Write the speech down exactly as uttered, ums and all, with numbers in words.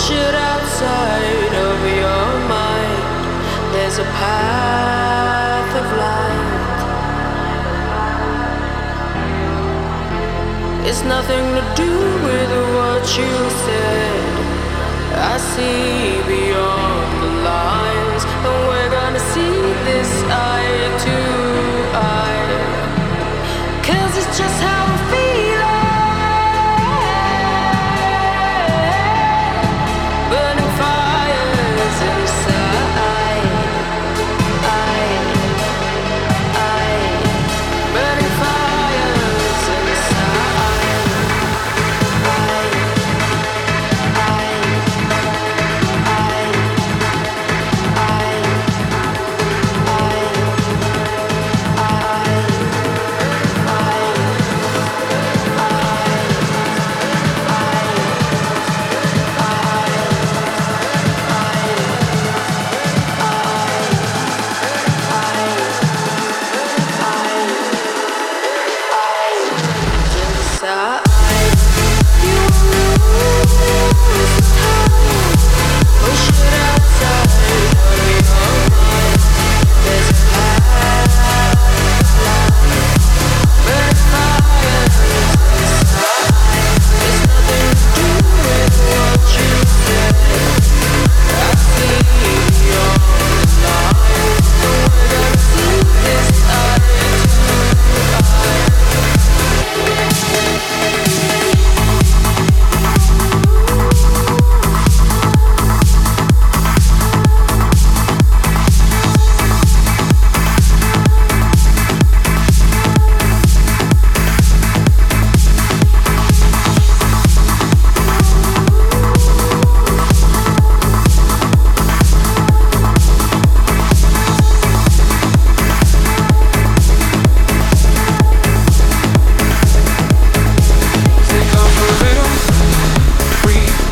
bullshit outside of your mind. There's a path of light. It's nothing to do with what you said. I see beyond the lines, and we're gonna see this eye to eye. 'Cause it's just how it feels.